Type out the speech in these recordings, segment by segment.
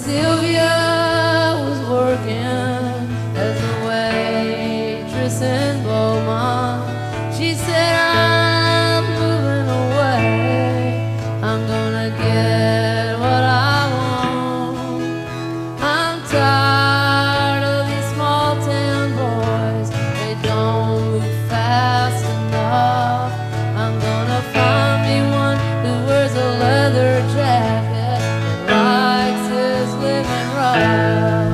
Sylvia was working as a waitress in Beaumont. She said, I'm moving away, I'm gonna get what I want. I'm tired of these small town boys, they don't move fast enough. I'm gonna find me one who wears a leather jacket and likes his living rough.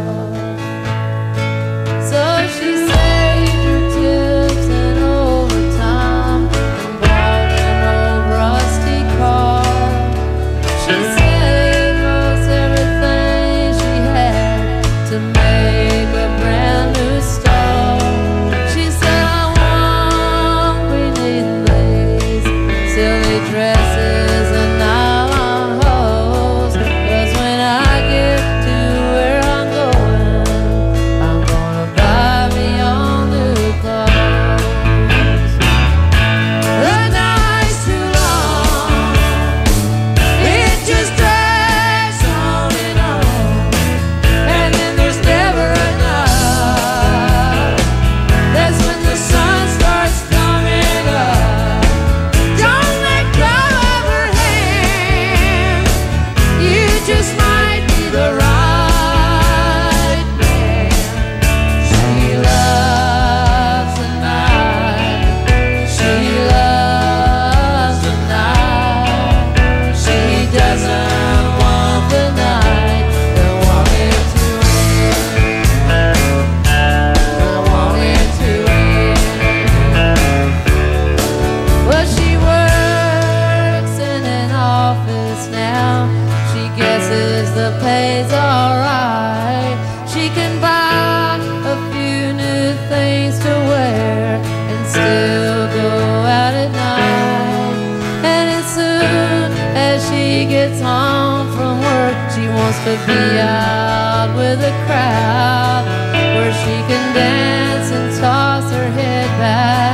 So she saved her tips and overtime and bought an old rusty car. She saved most everything she had to make a brand new start. She said, I won't be needing these silly dresses and nylon hose, 'cause when I get to where I'm going, I'm gonna buy me all new clothes. The night's too long, it just drags on and on, and then there's never enough. That's when the sun starts coming up. Don't let go of her hand, you just might be the right man. She loves the night, she loves the night. She doesn't want the night, don't want it to end. I want it to end. Well, she works in an office now. She guesses the pay's alright. She can buy a few new things to wear and still go out at night. And as soon as she gets home from work, she wants to be out with a crowd where she can dance and toss her head back